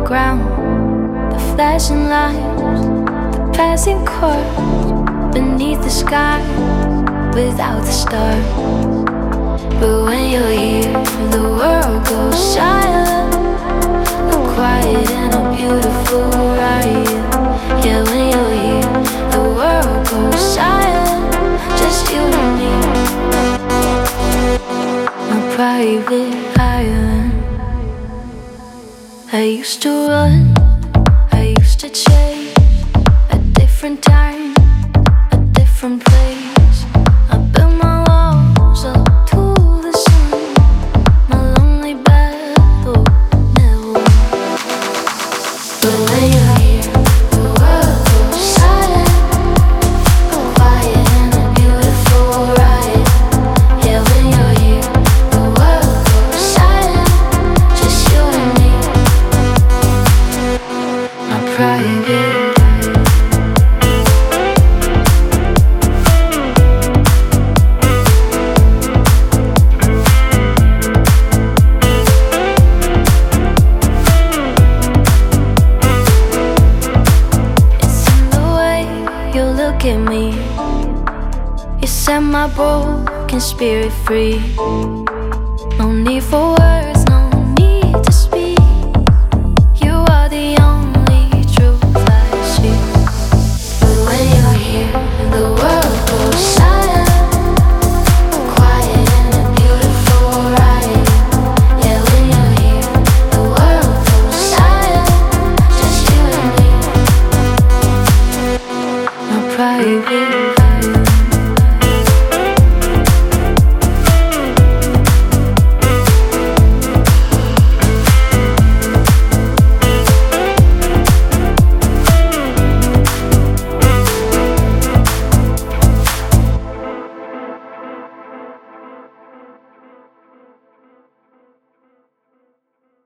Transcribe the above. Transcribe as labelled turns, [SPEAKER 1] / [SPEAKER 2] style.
[SPEAKER 1] ground, the flashing lights, the passing cars beneath the sky without the stars. But when you're here, the world goes silent, a quiet and a beautiful riot. Yeah, when you're here, the world goes silent, just you and me, my private island. I used to run, I used to chase, a different time, a different place. I built my walls up to the sun, my lonely battle never won. But when you're here, the world goes silent, quiet and a beautiful riot. Yeah, when you're here, the world goes silent, just you and me, my private. Look at me, you set my broken spirit free. No need for words,